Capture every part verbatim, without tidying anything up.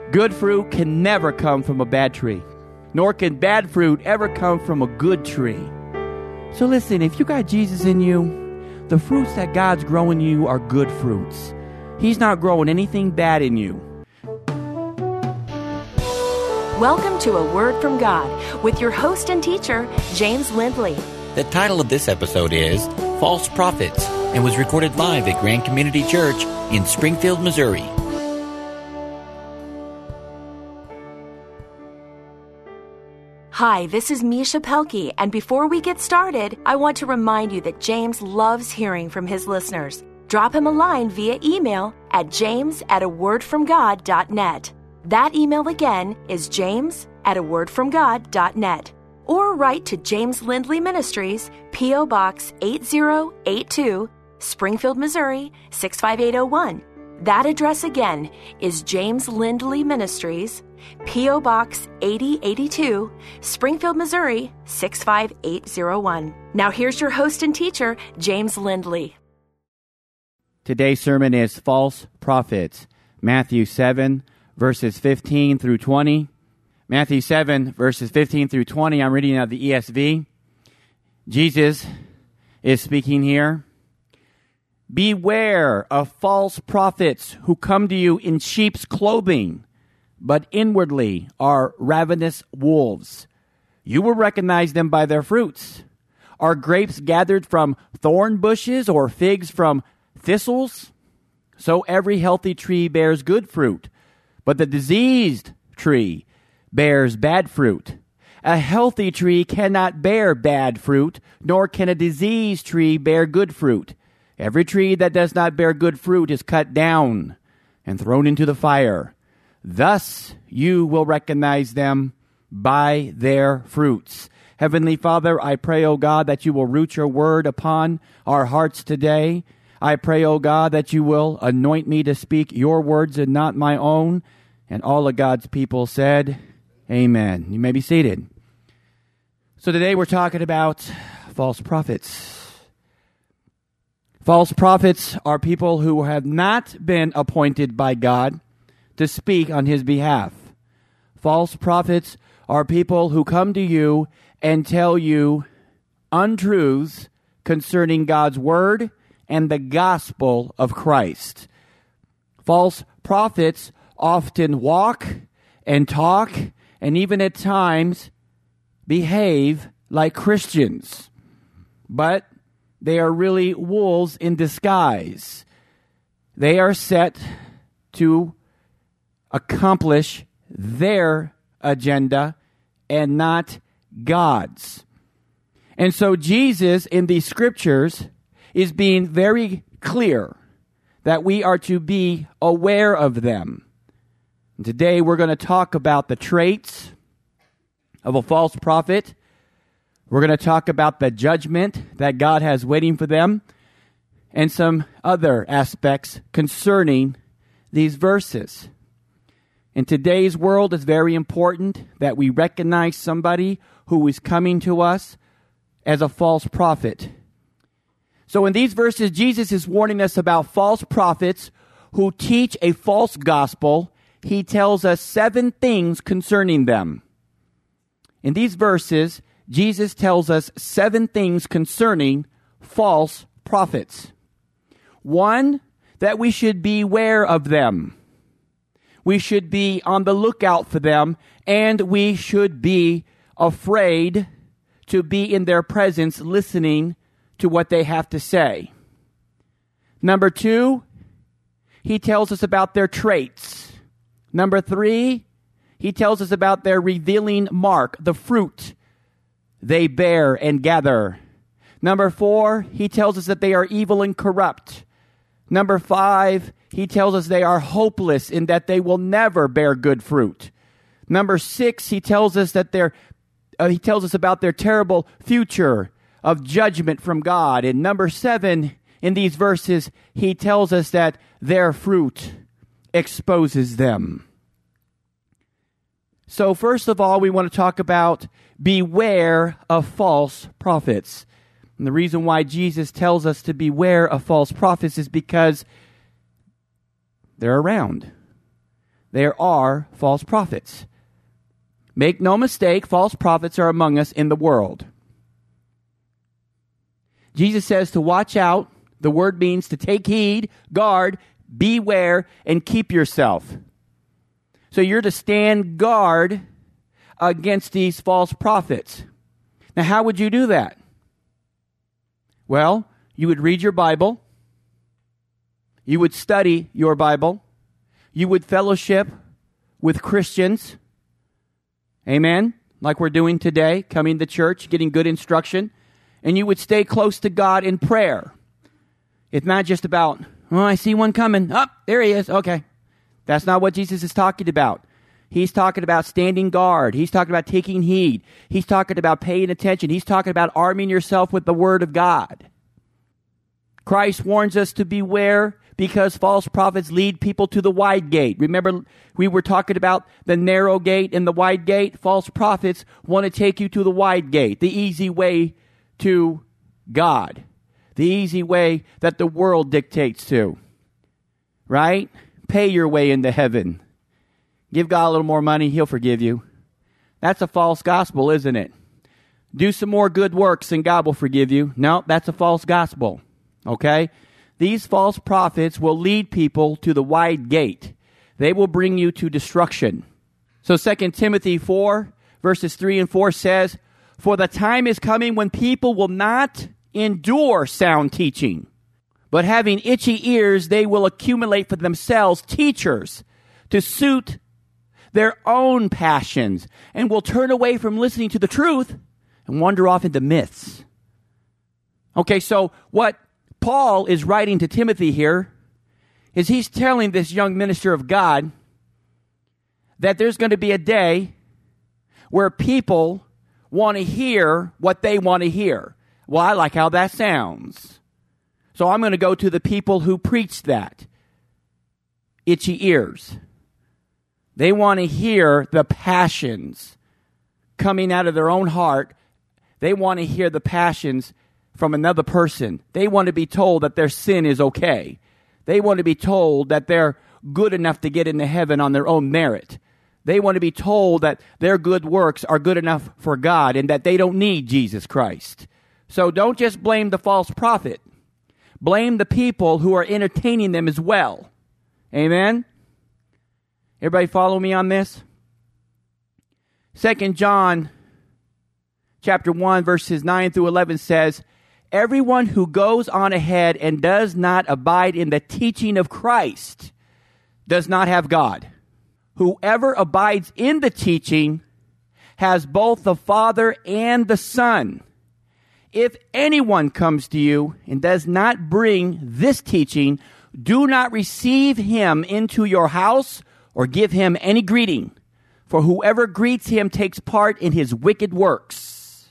Good fruit can never come from a bad tree, nor can bad fruit ever come from a good tree. So listen, if you got Jesus in you, the fruits that God's growing in you are good fruits. He's not growing anything bad in you. Welcome to A Word from God with your host and teacher, James Lindley. The title of this episode is False Prophets and was recorded live at Grand Community Church in Springfield, Missouri. Hi, this is Misha Pelkey, and before we get started, I want to remind you that James loves hearing from his listeners. Drop him a line via email at james at a word from god dot net. That email again is james at a word from god dot net. Or write to James Lindley Ministries, P O. Box eight zero eight two, Springfield, Missouri six five eight oh one. That address again is James Lindley Ministries, P O. Box eighty eighty-two, Springfield, Missouri six five eight oh one. Now here's your host and teacher, James Lindley. Today's sermon is False Prophets, Matthew seven, verses fifteen through twenty. Matthew seven, verses fifteen through twenty, I'm reading out of the E S V. Jesus is speaking here. Beware of false prophets who come to you in sheep's clothing, but inwardly are ravenous wolves. You will recognize them by their fruits. Are grapes gathered from thorn bushes or figs from thistles? So every healthy tree bears good fruit, but the diseased tree bears bad fruit. A healthy tree cannot bear bad fruit, nor can a diseased tree bear good fruit. Every tree that does not bear good fruit is cut down and thrown into the fire. Thus you will recognize them by their fruits. Heavenly Father, I pray, O God, that you will root your word upon our hearts today. I pray, O God, that you will anoint me to speak your words and not my own. And all of God's people said, Amen. You may be seated. So today we're talking about false prophets. False prophets are people who have not been appointed by God to speak on his behalf. False prophets are people who come to you and tell you untruths concerning God's word and the gospel of Christ. False prophets often walk and talk and even at times behave like Christians, but they are really wolves in disguise. They are set to accomplish their agenda and not God's. And so Jesus in these scriptures is being very clear that we are to be aware of them. And today we're going to talk about the traits of a false prophet. We're going to talk about the judgment that God has waiting for them and some other aspects concerning these verses. In today's world, it's very important that we recognize somebody who is coming to us as a false prophet. So in these verses, Jesus is warning us about false prophets who teach a false gospel. He tells us seven things concerning them. In these verses, Jesus tells us seven things concerning false prophets. One, that we should beware of them. We should be on the lookout for them, and we should be afraid to be in their presence listening to what they have to say. Number two, he tells us about their traits. Number three, he tells us about their revealing mark, the fruit they bear and gather. Number four, he tells us that they are evil and corrupt. Number five, he tells us they are hopeless in that they will never bear good fruit. Number six, he tells us that they're, uh, he tells us about their terrible future of judgment from God. And number seven, in these verses, he tells us that their fruit exposes them. So first of all, we want to talk about beware of false prophets. And the reason why Jesus tells us to beware of false prophets is because they're around. there are false prophets. Make no mistake, false prophets are among us in the world. Jesus says to watch out. The word means to take heed, guard, beware, and keep yourself. So you're to stand guard against these false prophets. Now, how would you do that? Well, you would read your Bible. You would study your Bible. You would fellowship with Christians. Amen? Like we're doing today, coming to church, getting good instruction. And you would stay close to God in prayer. It's not just about, oh, I see one coming. Oh, there he is. Okay. That's not what Jesus is talking about. He's talking about standing guard. He's talking about taking heed. He's talking about paying attention. He's talking about arming yourself with the Word of God. Christ warns us to beware because false prophets lead people to the wide gate. Remember, we were talking about the narrow gate and the wide gate. False prophets want to take you to the wide gate, the easy way to God, the easy way that the world dictates to, right? Pay your way into heaven. Give God a little more money, He'll forgive you. That's a false gospel, isn't it? Do some more good works and God will forgive you. No, that's a false gospel, okay? These false prophets will lead people to the wide gate. They will bring you to destruction. So Second Timothy four, verses three and four says, "For the time is coming when people will not endure sound teaching, but having itchy ears, they will accumulate for themselves teachers to suit their own passions, and will turn away from listening to the truth and wander off into myths." Okay, so what Paul is writing to Timothy here is he's telling this young minister of God that there's going to be a day where people want to hear what they want to hear. Well, I like how that sounds. So I'm going to go to the people who preach that. Itchy ears. They want to hear the passions coming out of their own heart. They want to hear the passions from another person. They want to be told that their sin is okay. They want to be told that they're good enough to get into heaven on their own merit. They want to be told that their good works are good enough for God and that they don't need Jesus Christ. So don't just blame the false prophet. Blame the people who are entertaining them as well. Amen? Everybody follow me on this? Second John chapter one, verses nine through eleven says, "Everyone who goes on ahead and does not abide in the teaching of Christ does not have God. Whoever abides in the teaching has both the Father and the Son. If anyone comes to you and does not bring this teaching, do not receive him into your house or give him any greeting, for whoever greets him takes part in his wicked works."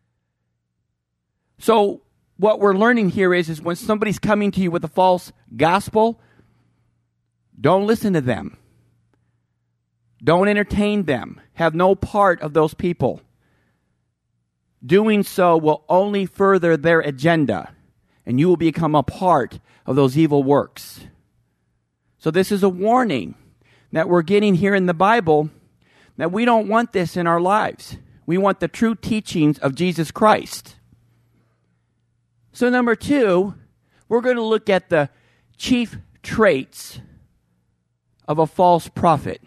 So what we're learning here is, is when somebody's coming to you with a false gospel, don't listen to them. Don't entertain them. Have no part of those people. Doing so will only further their agenda, and you will become a part of those evil works. So this is a warning that we're getting here in the Bible, that we don't want this in our lives. We want the true teachings of Jesus Christ. So number two, we're going to look at the chief traits of a false prophet.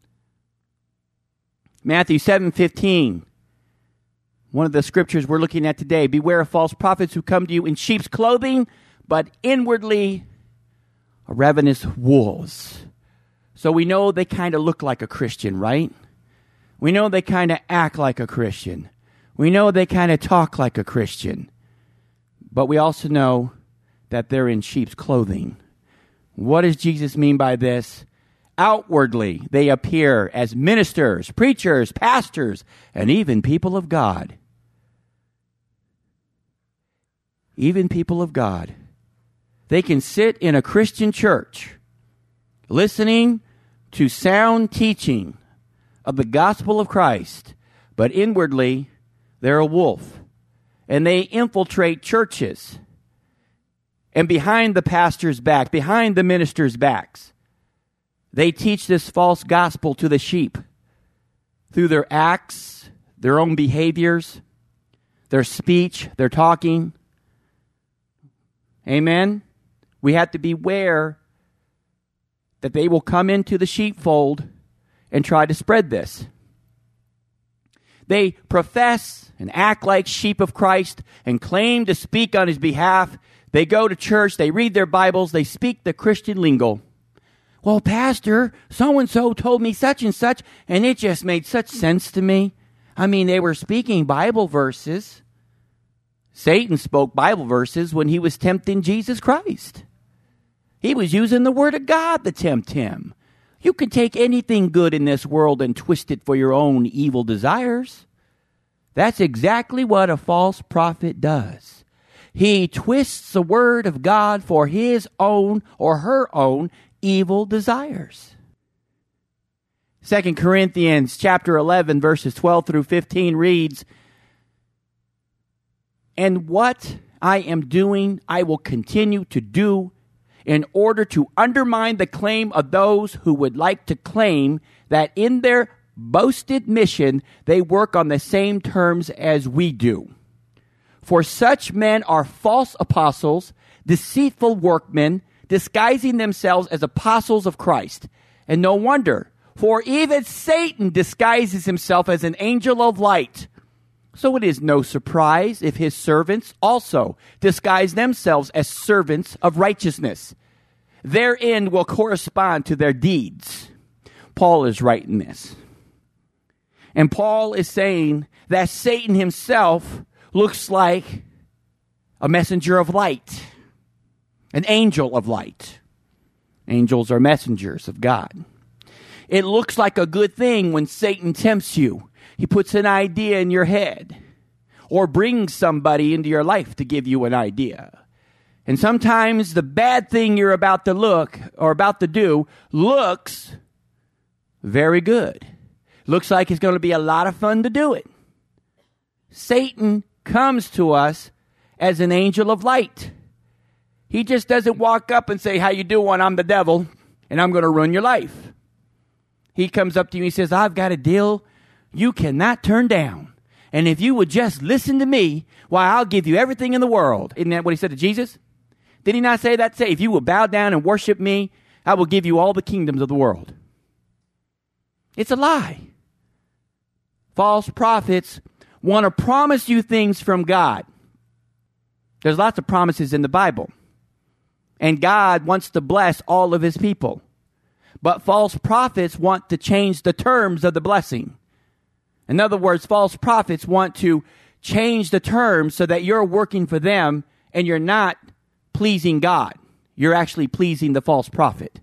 Matthew seven fifteen, one of the scriptures we're looking at today. "Beware of false prophets who come to you in sheep's clothing, but inwardly are ravenous wolves." So we know they kind of look like a Christian, right? We know they kind of act like a Christian. We know they kind of talk like a Christian. But we also know that they're in sheep's clothing. What does Jesus mean by this? Outwardly, they appear as ministers, preachers, pastors, and even people of God. Even people of God. They can sit in a Christian church listening to sound teaching of the gospel of Christ, but inwardly they're a wolf, and they infiltrate churches, and behind the pastor's back, behind the minister's backs, They teach this false gospel to the sheep through their acts, their own behaviors, their speech, their talking. Amen? We have to beware that they will come into the sheepfold and try to spread this. They profess and act like sheep of Christ and claim to speak on his behalf. They go to church, they read their Bibles, they speak the Christian lingo. Well, Pastor, so-and-so told me such and such, and it just made such sense to me. I mean, they were speaking Bible verses. Satan spoke Bible verses when he was tempting Jesus Christ. He was using the word of God to tempt him. You can take anything good in this world and twist it for your own evil desires. That's exactly what a false prophet does. He twists the word of God for his own or her own evil desires. Second Corinthians chapter eleven, verses twelve through fifteen reads, "And what I am doing, I will continue to do in order to undermine the claim of those who would like to claim that in their boasted mission, they work on the same terms as we do. For such men are false apostles, deceitful workmen, disguising themselves as apostles of Christ. And no wonder, for even Satan disguises himself as an angel of light. So it is no surprise if his servants also disguise themselves as servants of righteousness. Their end will correspond to their deeds." Paul is writing this. And Paul is saying that Satan himself looks like a messenger of light, an angel of light. Angels are messengers of God. It looks like a good thing when Satan tempts you. He puts an idea in your head or brings somebody into your life to give you an idea. And sometimes the bad thing you're about to look or about to do looks very good. Looks like it's going to be a lot of fun to do it. Satan comes to us as an angel of light. He just doesn't walk up and say, "How you doing? I'm the devil, and I'm going to ruin your life." He comes up to you and he says, "I've got a deal you cannot turn down. And if you would just listen to me, why, I'll give you everything in the world." Isn't that what he said to Jesus? Did he not say that? Say, "If you will bow down and worship me, I will give you all the kingdoms of the world." It's a lie. False prophets want to promise you things from God. There's lots of promises in the Bible. And God wants to bless all of his people. But false prophets want to change the terms of the blessing. In other words, false prophets want to change the terms so that you're working for them and you're not pleasing God. You're actually pleasing the false prophet.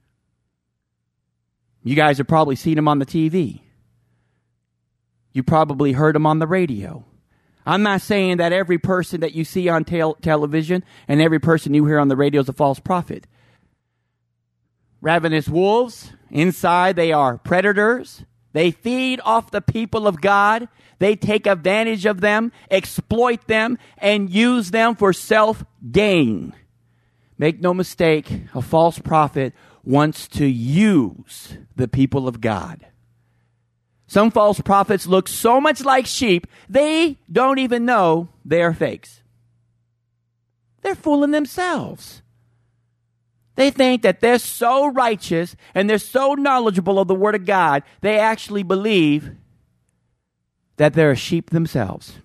You guys have probably seen him on the T V. You probably heard him on the radio. I'm not saying that every person that you see on tel- television and every person you hear on the radio is a false prophet. Ravenous wolves, inside they are predators. They feed off the people of God. They take advantage of them, exploit them, and use them for self-gain. Make no mistake, a false prophet wants to use the people of God. Some false prophets look so much like sheep, they don't even know they are fakes. They're fooling themselves. They think that they're so righteous and they're so knowledgeable of the Word of God, they actually believe that they're a sheep themselves.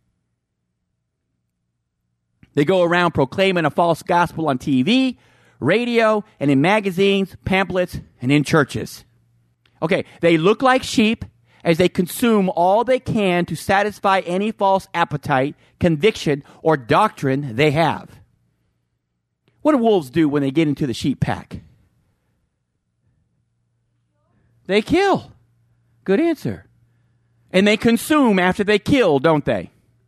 They go around proclaiming a false gospel on T V, radio, and in magazines, pamphlets, and in churches. Okay, they look like sheep as they consume all they can to satisfy any false appetite, conviction, or doctrine they have. What do wolves do when they get into the sheep pack? They kill. Good answer. And they consume after they kill, don't they?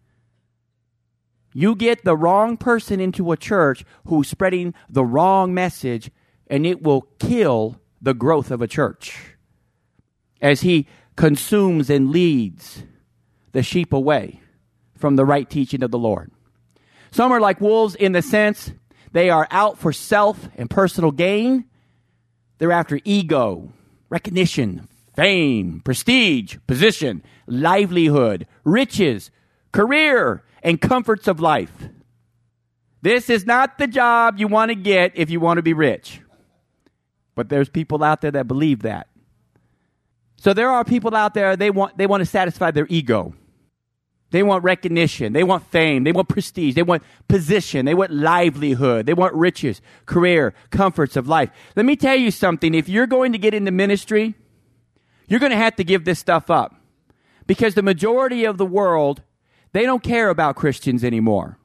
You get the wrong person into a church who's spreading the wrong message, and it will kill the growth of a church as he consumes and leads the sheep away from the right teaching of the Lord. Some are like wolves in the sense they are out for self and personal gain. They're after ego, recognition, fame, prestige, position, livelihood, riches, career, and comforts of life. This is not the job you want to get if you want to be rich. But there's people out there that believe that. So there are people out there, they want they want to satisfy their ego. They want recognition. They want fame. They want prestige. They want position. They want livelihood. They want riches, career, comforts of life. Let me tell you something. If you're going to get into ministry, you're going to have to give this stuff up. Because the majority of the world, they don't care about Christians anymore.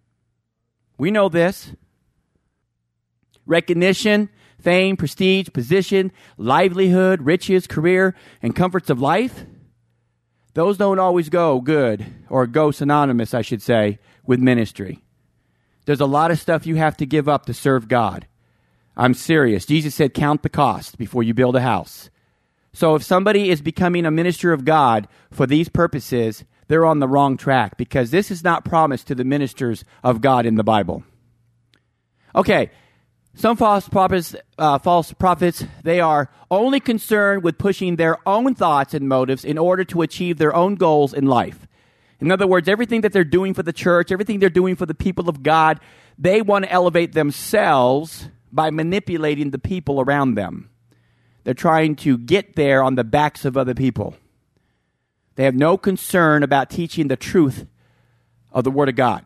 We know this. Recognition, fame, prestige, position, livelihood, riches, career, and comforts of life. Those don't always go good, or go synonymous, I should say, with ministry. There's a lot of stuff you have to give up to serve God. I'm serious. Jesus said, count the cost before you build a house. So if somebody is becoming a minister of God for these purposes, they're on the wrong track, because this is not promised to the ministers of God in the Bible. Okay. Some false prophets, uh, false prophets, they are only concerned with pushing their own thoughts and motives in order to achieve their own goals in life. In other words, everything that they're doing for the church, everything they're doing for the people of God, they want to elevate themselves by manipulating the people around them. They're trying to get there on the backs of other people. They have no concern about teaching the truth of the Word of God.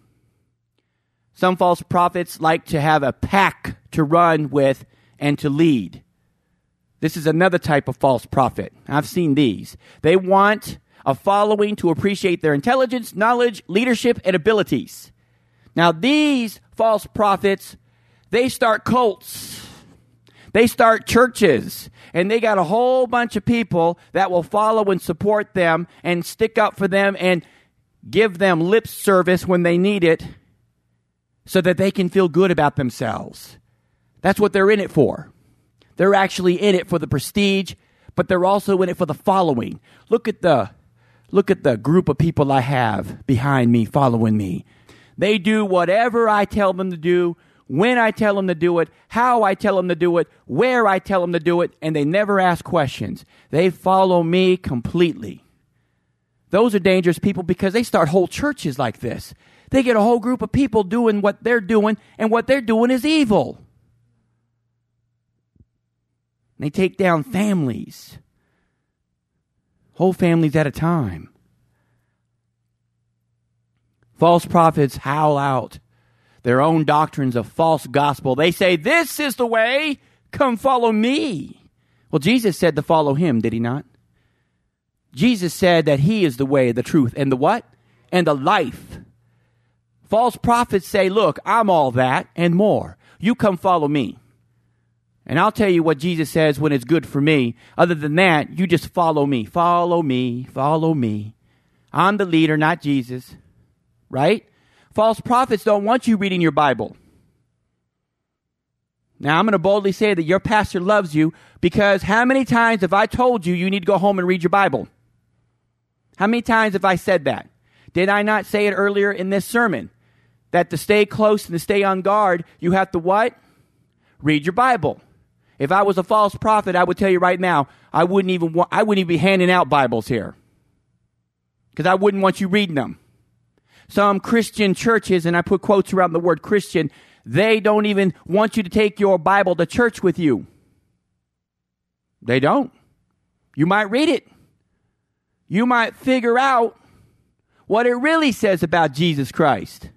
Some false prophets like to have a pack to run with and to lead. This is another type of false prophet. I've seen these. They want a following to appreciate their intelligence, knowledge, leadership, and abilities. Now, these false prophets, they start cults. They start churches. And they got a whole bunch of people that will follow and support them and stick up for them and give them lip service when they need it, so that they can feel good about themselves. That's what they're in it for. They're actually in it for the prestige, but they're also in it for the following. Look at the, look at the group of people I have behind me, following me. They do whatever I tell them to do, when I tell them to do it, how I tell them to do it, where I tell them to do it, and they never ask questions. They follow me completely. Those are dangerous people because they start whole churches like this. They get a whole group of people doing what they're doing, and what they're doing is evil. They take down families, whole families at a time. False prophets howl out their own doctrines of false gospel. They say, this is the way, come follow me. Well, Jesus said to follow him, did he not? Jesus said that he is the way, the truth, and the what? And the life. False prophets say, look, I'm all that and more. You come follow me. And I'll tell you what Jesus says when it's good for me. Other than that, you just follow me. Follow me. Follow me. I'm the leader, not Jesus. Right? False prophets don't want you reading your Bible. Now, I'm going to boldly say that your pastor loves you, because how many times have I told you you need to go home and read your Bible? How many times have I said that? Did I not say it earlier in this sermon? That to stay close and to stay on guard, you have to what? Read your Bible. If I was a false prophet, I would tell you right now, I wouldn't even want, I wouldn't even be handing out Bibles here, because I wouldn't want you reading them. Some Christian churches, and I put quotes around the word Christian, they don't even want you to take your Bible to church with you. They don't. You might read it. You might figure out what it really says about Jesus Christ.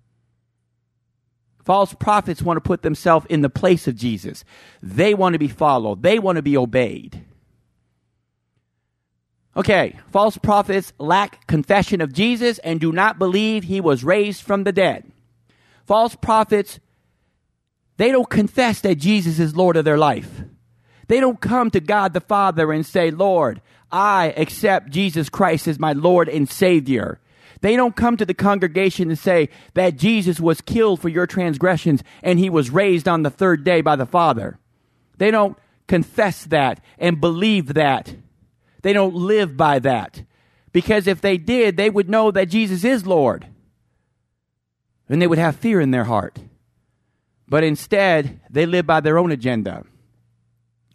False prophets want to put themselves in the place of Jesus. They want to be followed. They want to be obeyed. Okay, false prophets lack confession of Jesus and do not believe he was raised from the dead. False prophets, they don't confess that Jesus is Lord of their life. They don't come to God the Father and say, Lord, I accept Jesus Christ as my Lord and Savior. They don't come to the congregation and say that Jesus was killed for your transgressions and he was raised on the third day by the Father. They don't confess that and believe that. They don't live by that. Because if they did, they would know that Jesus is Lord. And they would have fear in their heart. But instead, they live by their own agenda.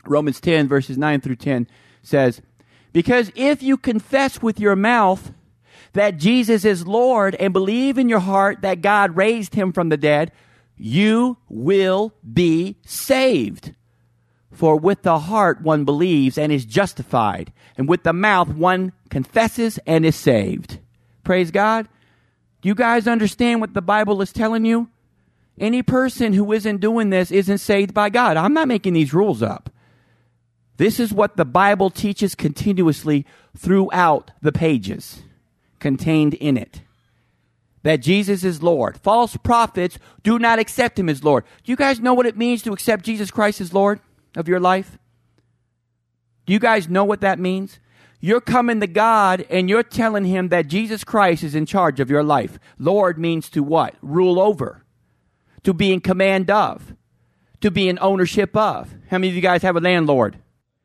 Romans ten, verses nine through ten says, because if you confess with your mouth that Jesus is Lord and believe in your heart that God raised him from the dead, you will be saved. For with the heart one believes and is justified, and with the mouth one confesses and is saved. Praise God. Do you guys understand what the Bible is telling you? Any person who isn't doing this isn't saved by God. I'm not making these rules up. This is what the Bible teaches continuously throughout the pages contained in it. That Jesus is Lord. False prophets do not accept him as Lord. Do you guys know what it means to accept Jesus Christ as Lord of your life? Do you guys know what that means? You're coming to God and you're telling him that Jesus Christ is in charge of your life. Lord means to what? Rule over. To be in command of. To be in ownership of. How many of you guys have a landlord?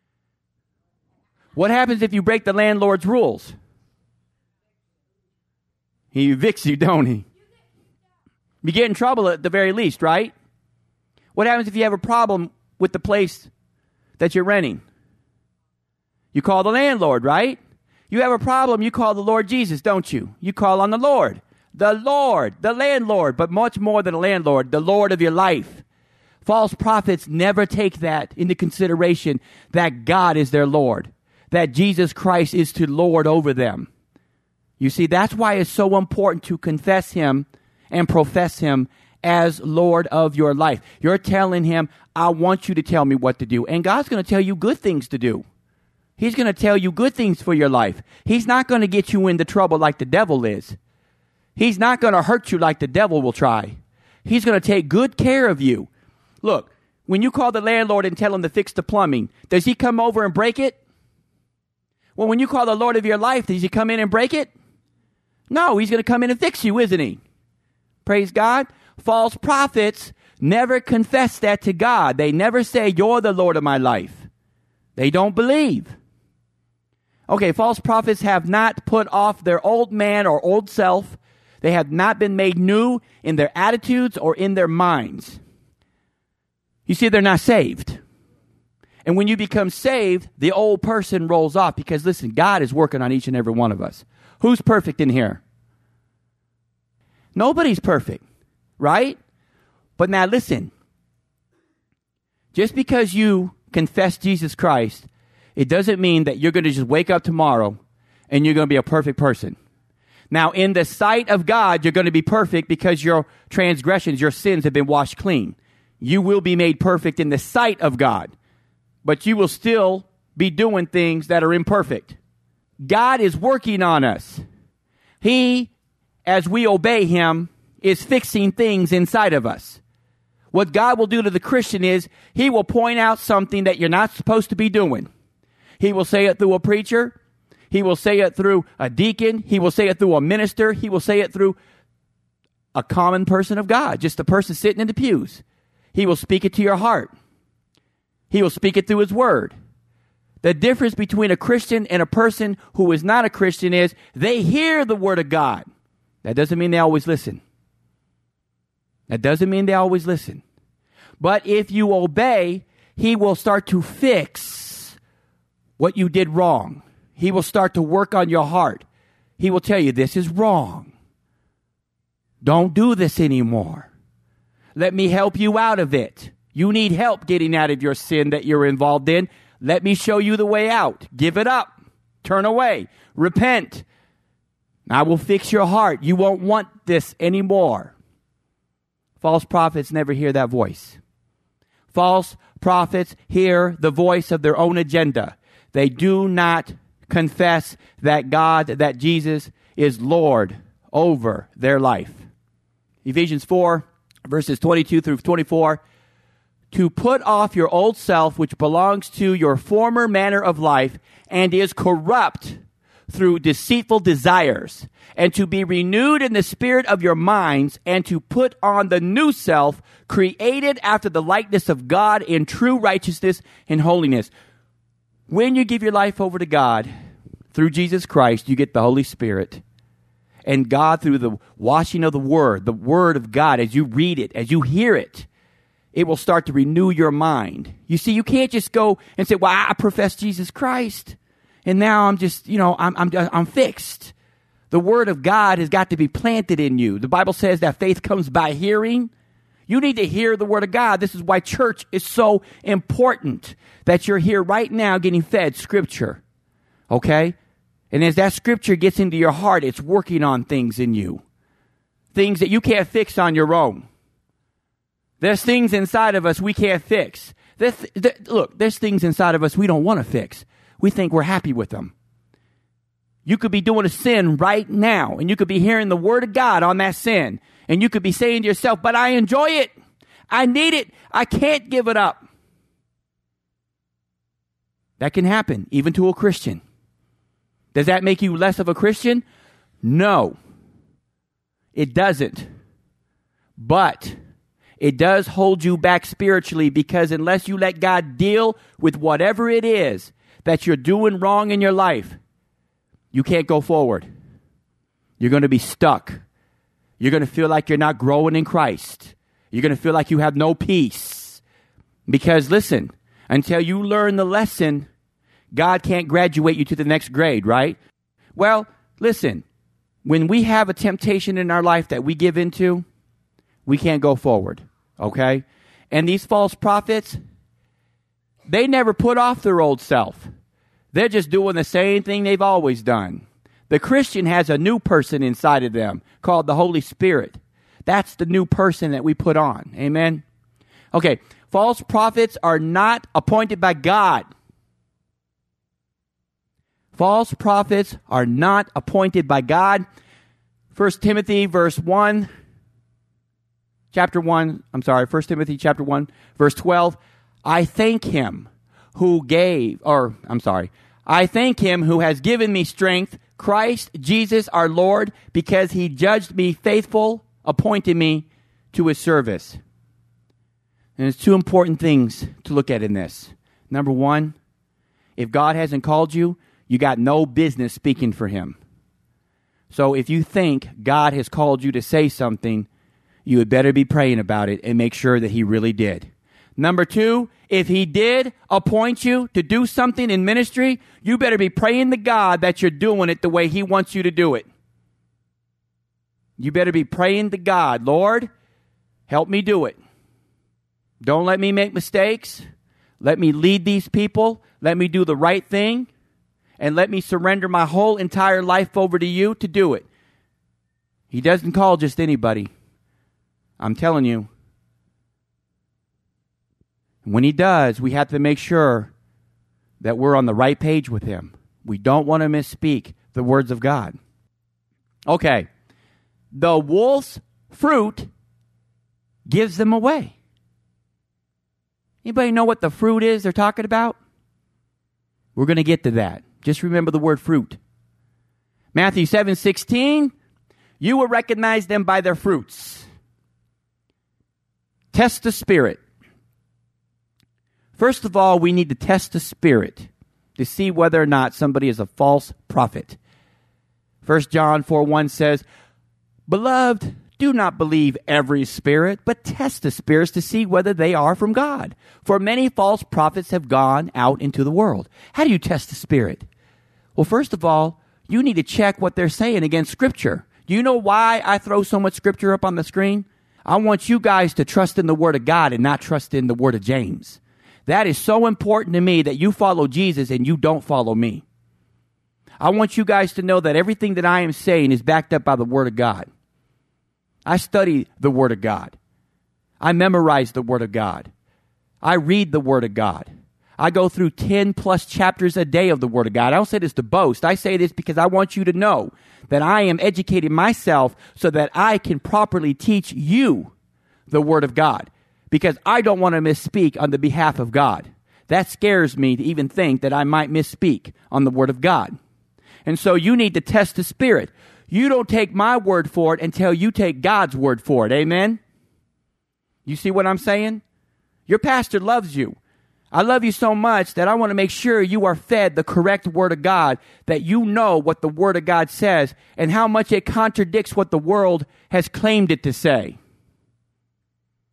What happens if you break the landlord's rules? He evicts you, don't he? You get in trouble at the very least, right? What happens if you have a problem with the place that you're renting? You call the landlord, right? You have a problem, you call the Lord Jesus, don't you? You call on the Lord. The Lord, the landlord, but much more than a landlord, the Lord of your life. False prophets never take that into consideration, that God is their Lord, that Jesus Christ is to lord over them. You see, that's why it's so important to confess him and profess him as Lord of your life. You're telling him, I want you to tell me what to do. And God's going to tell you good things to do. He's going to tell you good things for your life. He's not going to get you into trouble like the devil is. He's not going to hurt you like the devil will try. He's going to take good care of you. Look, when you call the landlord and tell him to fix the plumbing, does he come over and break it? Well, when you call the Lord of your life, does he come in and break it? No, he's going to come in and fix you, isn't he? Praise God. False prophets never confess that to God. They never say, you're the Lord of my life. They don't believe. Okay, false prophets have not put off their old man or old self. They have not been made new in their attitudes or in their minds. You see, they're not saved. And when you become saved, the old person rolls off because, listen, God is working on each and every one of us. Who's perfect in here? Nobody's perfect, right? But now listen, just because you confess Jesus Christ, it doesn't mean that you're going to just wake up tomorrow and you're going to be a perfect person. Now, in the sight of God, you're going to be perfect because your transgressions, your sins have been washed clean. You will be made perfect in the sight of God, but you will still be doing things that are imperfect. God is working on us. He, as we obey him, is fixing things inside of us. What God will do to the Christian is he will point out something that you're not supposed to be doing. He will say it through a preacher. He will say it through a deacon. He will say it through a minister. He will say it through a common person of God, just a person sitting in the pews. He will speak it to your heart. He will speak it through his word. The difference between a Christian and a person who is not a Christian is they hear the word of God. That doesn't mean they always listen. That doesn't mean they always listen. But if you obey, he will start to fix what you did wrong. He will start to work on your heart. He will tell you this is wrong. Don't do this anymore. Let me help you out of it. You need help getting out of your sin that you're involved in. Let me show you the way out. Give it up. Turn away. Repent. I will fix your heart. You won't want this anymore. False prophets never hear that voice. False prophets hear the voice of their own agenda. They do not confess that God, that Jesus is Lord over their life. Ephesians four, verses twenty-two through twenty-four. To put off your old self, which belongs to your former manner of life and is corrupt through deceitful desires, and to be renewed in the spirit of your minds, and to put on the new self, created after the likeness of God in true righteousness and holiness. When you give your life over to God through Jesus Christ, you get the Holy Spirit. And God, through the washing of the Word, the Word of God, as you read it, as you hear it, it will start to renew your mind. You see, you can't just go and say, well, I profess Jesus Christ, and now I'm just, you know, I'm, I'm, I'm fixed. The word of God has got to be planted in you. The Bible says that faith comes by hearing. You need to hear the word of God. This is why church is so important, that you're here right now getting fed scripture. Okay? And as that scripture gets into your heart, it's working on things in you. Things that you can't fix on your own. There's things inside of us we can't fix. There's, there, look, there's things inside of us we don't want to fix. We think we're happy with them. You could be doing a sin right now, and you could be hearing the word of God on that sin, and you could be saying to yourself, but I enjoy it. I need it. I can't give it up. That can happen, even to a Christian. Does that make you less of a Christian? No, it doesn't. But it does hold you back spiritually, because unless you let God deal with whatever it is that you're doing wrong in your life, you can't go forward. You're going to be stuck. You're going to feel like you're not growing in Christ. You're going to feel like you have no peace. Because listen, until you learn the lesson, God can't graduate you to the next grade, right? Well, listen, when we have a temptation in our life that we give into, we can't go forward, okay? And these false prophets, they never put off their old self. They're just doing the same thing they've always done. The Christian has a new person inside of them called the Holy Spirit. That's the new person that we put on. Amen? Okay, false prophets are not appointed by God. False prophets are not appointed by God. First Timothy verse one, chapter one, I'm sorry, First Timothy chapter one, verse twelve. I thank him who gave, or I'm sorry, I thank him who has given me strength, Christ Jesus our Lord, because he judged me faithful, appointed me to his service. And there's two important things to look at in this. Number one, if God hasn't called you, you got no business speaking for him. So if you think God has called you to say something, you had better be praying about it and make sure that he really did. Number two, if he did appoint you to do something in ministry, you better be praying to God that you're doing it the way he wants you to do it. You better be praying to God, Lord, help me do it. Don't let me make mistakes. Let me lead these people. Let me do the right thing. And let me surrender my whole entire life over to you to do it. He doesn't call just anybody. I'm telling you. When he does, we have to make sure that we're on the right page with him. We don't want to misspeak the words of God. Okay. The wolf's fruit gives them away. Anybody know what the fruit is they're talking about? We're going to get to that. Just remember the word fruit. Matthew seven sixteen, you will recognize them by their fruits. Test the spirit. First of all, we need to test the spirit to see whether or not somebody is a false prophet. First John four one says, Beloved, do not believe every spirit, but test the spirits to see whether they are from God. For many false prophets have gone out into the world. How do you test the spirit? Well, first of all, you need to check what they're saying against Scripture. Do you know why I throw so much Scripture up on the screen? I want you guys to trust in the Word of God and not trust in the Word of James. That is so important to me that you follow Jesus and you don't follow me. I want you guys to know that everything that I am saying is backed up by the Word of God. I study the Word of God. I memorize the Word of God. I read the Word of God. I go through ten plus chapters a day of the Word of God. I don't say this to boast. I say this because I want you to know that I am educating myself so that I can properly teach you the Word of God. Because I don't want to misspeak on the behalf of God. That scares me to even think that I might misspeak on the Word of God. And so you need to test the Spirit. You don't take my word for it until you take God's word for it. Amen? You see what I'm saying? Your pastor loves you. I love you so much that I want to make sure you are fed the correct Word of God, that you know what the Word of God says and how much it contradicts what the world has claimed it to say.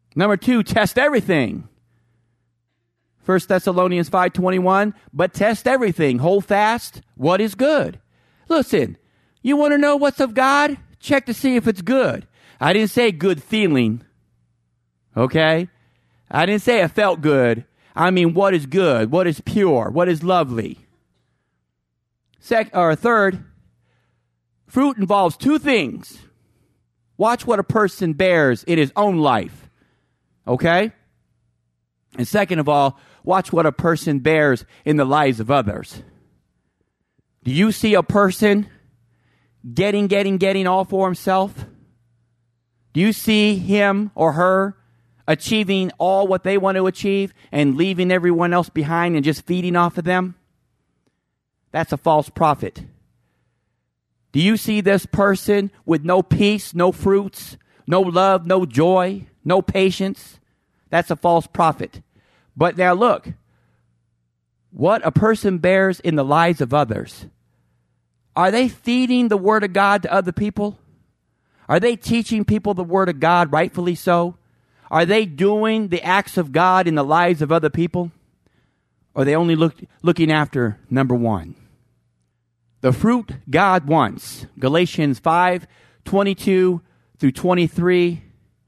Number two, test everything. First Thessalonians five twenty-one, but test everything. Hold fast what is good. Listen, you want to know what's of God? Check to see if it's good. I didn't say good feeling. Okay? I didn't say it felt good. I mean, what is good? What is pure? What is lovely? Sec- or third, fruit involves two things. Watch what a person bears in his own life. Okay? And second of all, watch what a person bears in the lives of others. Do you see a person getting, getting, getting all for himself? Do you see him or her achieving all what they want to achieve and leaving everyone else behind and just feeding off of them? That's a false prophet. Do you see this person with no peace, no fruits, no love, no joy, no patience? That's a false prophet. But now look, what a person bears in the lives of others. Are they feeding the Word of God to other people? Are they teaching people the Word of God rightfully so? Are they doing the acts of God in the lives of other people? Or are they only look, looking after number one? The fruit God wants. Galatians five twenty-two through twenty-three.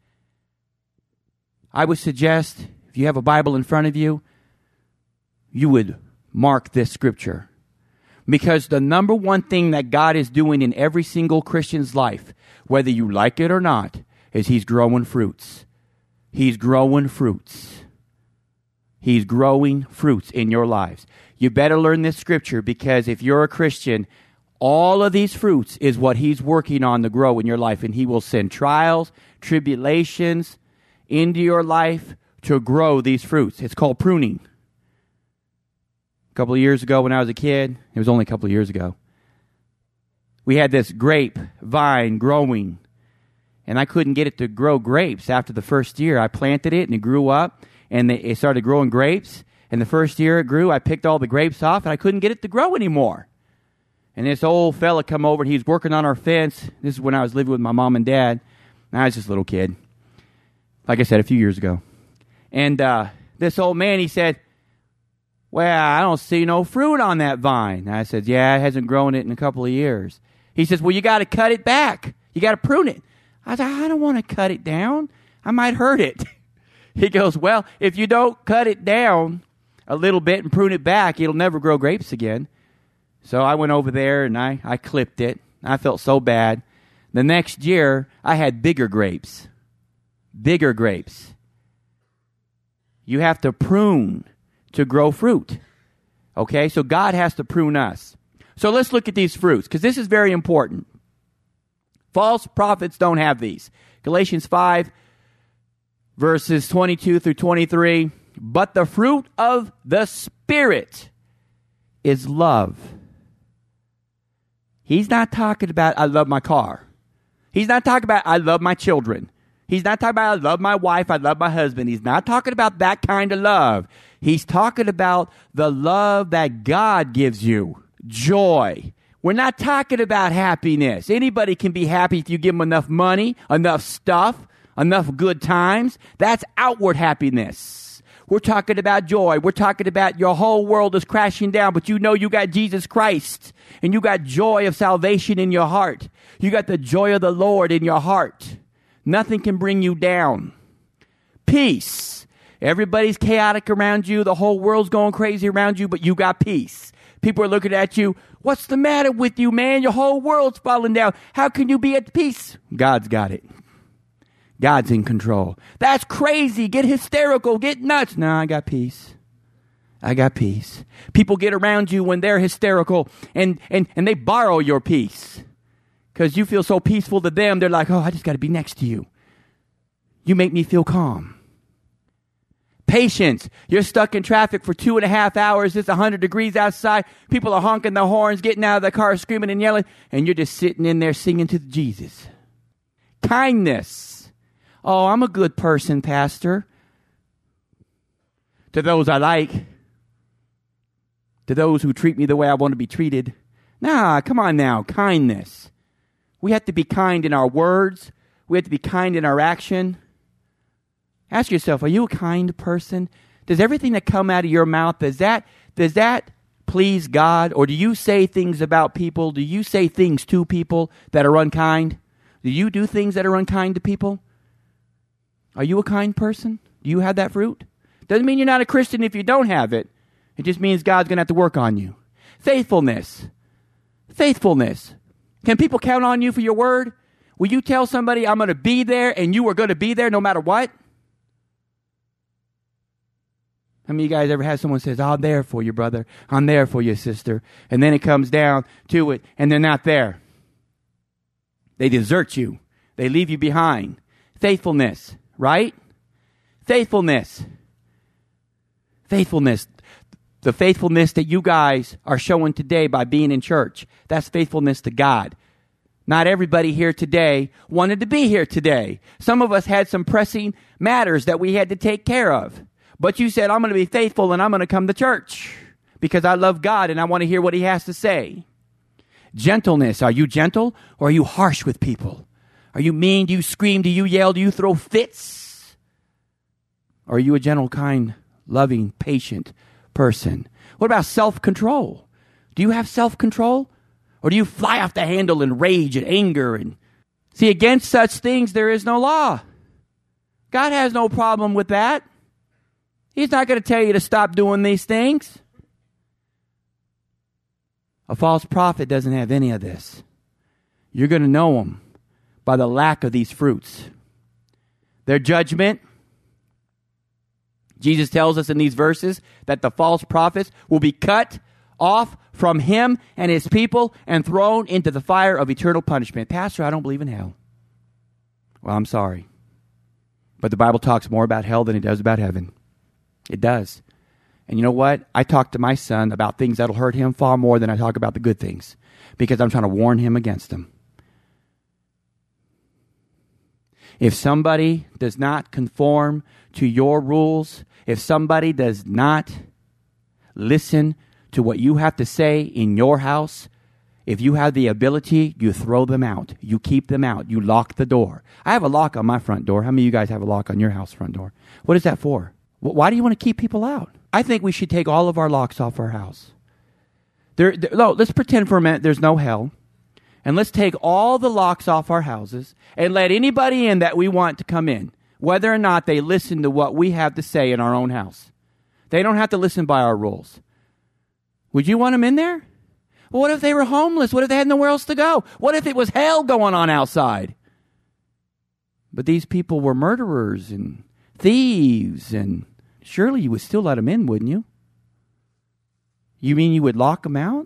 I would suggest, if you have a Bible in front of you, you would mark this scripture. Because the number one thing that God is doing in every single Christian's life, whether you like it or not, is He's growing fruits. He's growing fruits. He's growing fruits in your lives. You better learn this scripture, because if you're a Christian, all of these fruits is what He's working on to grow in your life. And He will send trials, tribulations into your life to grow these fruits. It's called pruning. A couple of years ago when I was a kid, it was only a couple of years ago, we had this grape vine growing, and I couldn't get it to grow grapes after the first year. I planted it, and it grew up, and it started growing grapes. And the first year it grew, I picked all the grapes off, and I couldn't get it to grow anymore. And this old fella come over, and he was working on our fence. This is when I was living with my mom and dad. I was just a little kid. Like I said, a few years ago. And uh, this old man, he said, well, I don't see no fruit on that vine. And I said, yeah, it hasn't grown it in a couple of years. He says, well, you got to cut it back. You got to prune it. I said, I don't want to cut it down. I might hurt it. He goes, well, if you don't cut it down a little bit and prune it back, it'll never grow grapes again. So I went over there and I, I clipped it. I felt so bad. The next year, I had bigger grapes. Bigger grapes. You have to prune to grow fruit. Okay, so God has to prune us. So let's look at these fruits, because this is very important. False prophets don't have these. Galatians five, verses twenty-two through twenty-three. But the fruit of the Spirit is love. He's not talking about, I love my car. He's not talking about, I love my children. He's not talking about, I love my wife, I love my husband. He's not talking about that kind of love. He's talking about the love that God gives you. Joy. We're not talking about happiness. Anybody can be happy if you give them enough money, enough stuff, enough good times. That's outward happiness. We're talking about joy. We're talking about your whole world is crashing down, but you know you got Jesus Christ, and you got joy of salvation in your heart. You got the joy of the Lord in your heart. Nothing can bring you down. Peace. Everybody's chaotic around you. The whole world's going crazy around you, but you got peace. People are looking at you. What's the matter with you, man? Your whole world's falling down. How can you be at peace? God's got it. God's in control. That's crazy. Get hysterical. Get nuts. No, I got peace. I got peace. People get around you when they're hysterical, and, and, and they borrow your peace. Because you feel so peaceful to them, they're like, oh, I just got to be next to you. You make me feel calm. Patience. You're stuck in traffic for two and a half hours. It's one hundred degrees outside. People are honking their horns, getting out of the car, screaming and yelling, and you're just sitting in there singing to Jesus. Kindness. Oh, I'm a good person, Pastor. To those I like. To those who treat me the way I want to be treated. Nah, come on now. Kindness. We have to be kind in our words. We have to be kind in our action. Ask yourself, are you a kind person? Does everything that come out of your mouth, does that, does that please God? Or do you say things about people? Do you say things to people that are unkind? Do you do things that are unkind to people? Are you a kind person? Do you have that fruit? Doesn't mean you're not a Christian if you don't have it. It just means God's going to have to work on you. Faithfulness. Faithfulness. Can people count on you for your word? Will you tell somebody, I'm going to be there, and you are going to be there no matter what? How many of you guys ever had someone says, I'm there for you, brother. I'm there for you, sister. And then it comes down to it, and they're not there. They desert you. They leave you behind. Faithfulness, right? Faithfulness. Faithfulness. The faithfulness that you guys are showing today by being in church. That's faithfulness to God. Not everybody here today wanted to be here today. Some of us had some pressing matters that we had to take care of. But you said, I'm going to be faithful and I'm going to come to church because I love God and I want to hear what he has to say. Gentleness. Are you gentle or are you harsh with people? Are you mean? Do you scream? Do you yell? Do you throw fits? Or are you a gentle, kind, loving, patient person? What about self-control? Do you have self-control? Or do you fly off the handle in rage and anger? And see, against such things there is no law. God has no problem with that. He's not going to tell you to stop doing these things. A false prophet doesn't have any of this. You're going to know them by the lack of these fruits. Their judgment. Jesus tells us in these verses that the false prophets will be cut off from him and his people and thrown into the fire of eternal punishment. Pastor, I don't believe in hell. Well, I'm sorry. But the Bible talks more about hell than it does about heaven. It does. And you know what? I talk to my son about things that'll hurt him far more than I talk about the good things because I'm trying to warn him against them. If somebody does not conform to your rules, if somebody does not listen to what you have to say in your house, if you have the ability, you throw them out. You keep them out. You lock the door. I have a lock on my front door. How many of you guys have a lock on your house front door? What is that for? Why do you want to keep people out? I think we should take all of our locks off our house. There, there, no, let's pretend for a minute there's no hell. And let's take all the locks off our houses and let anybody in that we want to come in, whether or not they listen to what we have to say in our own house. They don't have to listen by our rules. Would you want them in there? Well, what if they were homeless? What if they had nowhere else to go? What if it was hell going on outside? But these people were murderers and thieves, and surely you would still let them in, wouldn't you? You mean you would lock them out?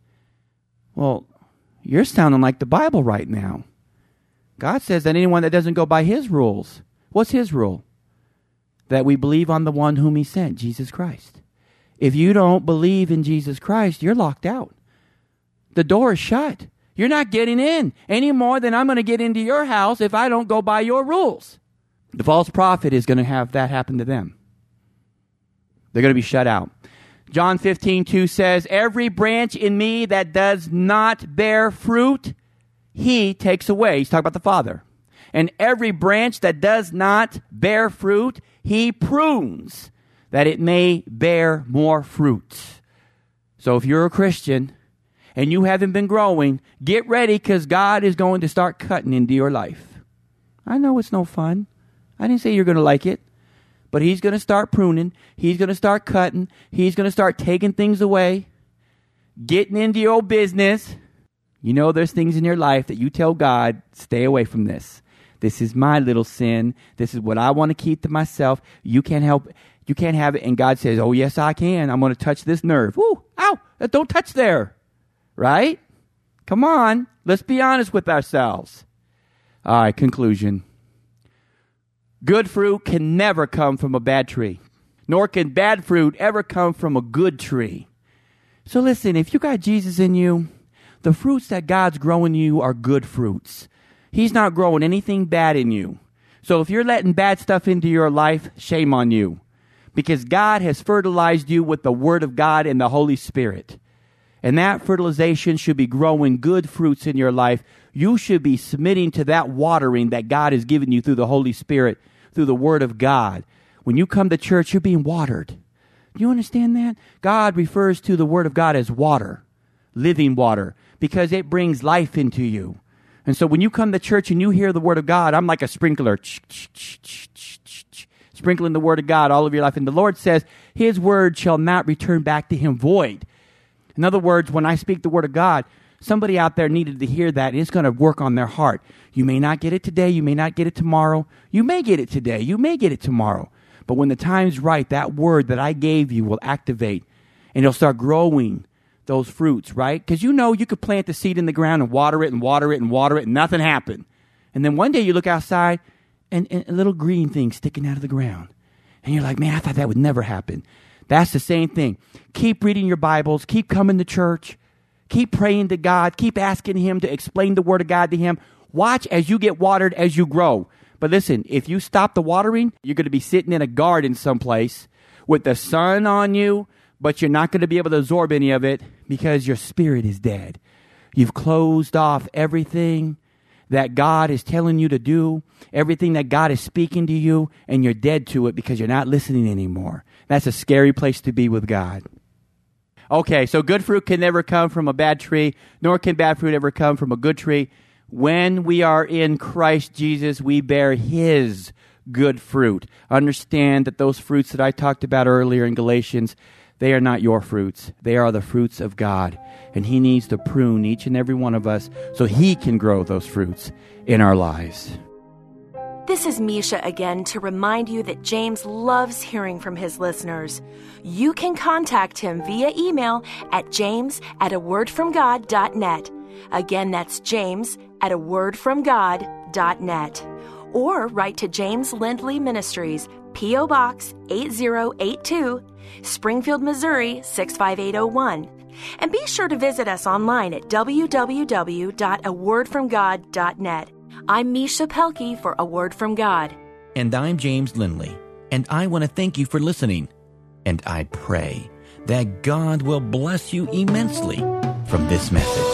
Well, you're sounding like the Bible right now. God says that anyone that doesn't go by his rules, what's his rule? That we believe on the one whom he sent, Jesus Christ. If you don't believe in Jesus Christ, you're locked out. The door is shut. You're not getting in any more than I'm going to get into your house if I don't go by your rules. The false prophet is going to have that happen to them. They're going to be shut out. John fifteen two says, every branch in me that does not bear fruit, he takes away. He's talking about the Father. And every branch that does not bear fruit, he prunes, that it may bear more fruit. So if you're a Christian and you haven't been growing, get ready because God is going to start cutting into your life. I know it's no fun. I didn't say you're going to like it. But he's going to start pruning. He's going to start cutting. He's going to start taking things away. Getting into your business. You know there's things in your life that you tell God, stay away from this. This is my little sin. This is what I want to keep to myself. You can't help it. You can't have it. And God says, oh, yes, I can. I'm going to touch this nerve. Woo, ow, don't touch there. Right? Come on. Let's be honest with ourselves. All right, conclusion. Good fruit can never come from a bad tree, nor can bad fruit ever come from a good tree. So listen, if you got Jesus in you, the fruits that God's growing in you are good fruits. He's not growing anything bad in you. So if you're letting bad stuff into your life, shame on you. Because God has fertilized you with the Word of God and the Holy Spirit. And that fertilization should be growing good fruits in your life. You should be submitting to that watering that God has given you through the Holy Spirit through the Word of God. When you come to church, you're being watered. Do you understand that? God refers to the Word of God as water, living water, because it brings life into you. And so when you come to church and you hear the Word of God, I'm like a sprinkler, sprinkling the Word of God all over your life. And the Lord says, His Word shall not return back to Him void. In other words, when I speak the Word of God, somebody out there needed to hear that. It's going to work on their heart. You may not get it today. You may not get it tomorrow. You may get it today. You may get it tomorrow. But when the time's right, that word that I gave you will activate, and it'll start growing those fruits, right? Because you know you could plant the seed in the ground and water it and water it and water it and nothing happened. And then one day you look outside and, and a little green thing sticking out of the ground. And you're like, man, I thought that would never happen. That's the same thing. Keep reading your Bibles. Keep coming to church. Keep praying to God. Keep asking Him to explain the Word of God to Him. Watch as you get watered as you grow. But listen, if you stop the watering, you're going to be sitting in a garden someplace with the sun on you, but you're not going to be able to absorb any of it because your spirit is dead. You've closed off everything that God is telling you to do, everything that God is speaking to you, and you're dead to it because you're not listening anymore. That's a scary place to be with God. Okay, so good fruit can never come from a bad tree, nor can bad fruit ever come from a good tree. When we are in Christ Jesus, we bear His good fruit. Understand that those fruits that I talked about earlier in Galatians, they are not your fruits. They are the fruits of God. And He needs to prune each and every one of us so He can grow those fruits in our lives. This is Misha again to remind you that James loves hearing from his listeners. You can contact him via email at james at a word from god dot net. Again, that's James at a word from god dot net. Or write to James Lindley Ministries, P O Box eight zero eight two, Springfield, Missouri six five eight oh one. And be sure to visit us online at w w w dot a word from god dot net. I'm Misha Pelkey for A Word from God. And I'm James Lindley, and I want to thank you for listening. And I pray that God will bless you immensely from this message.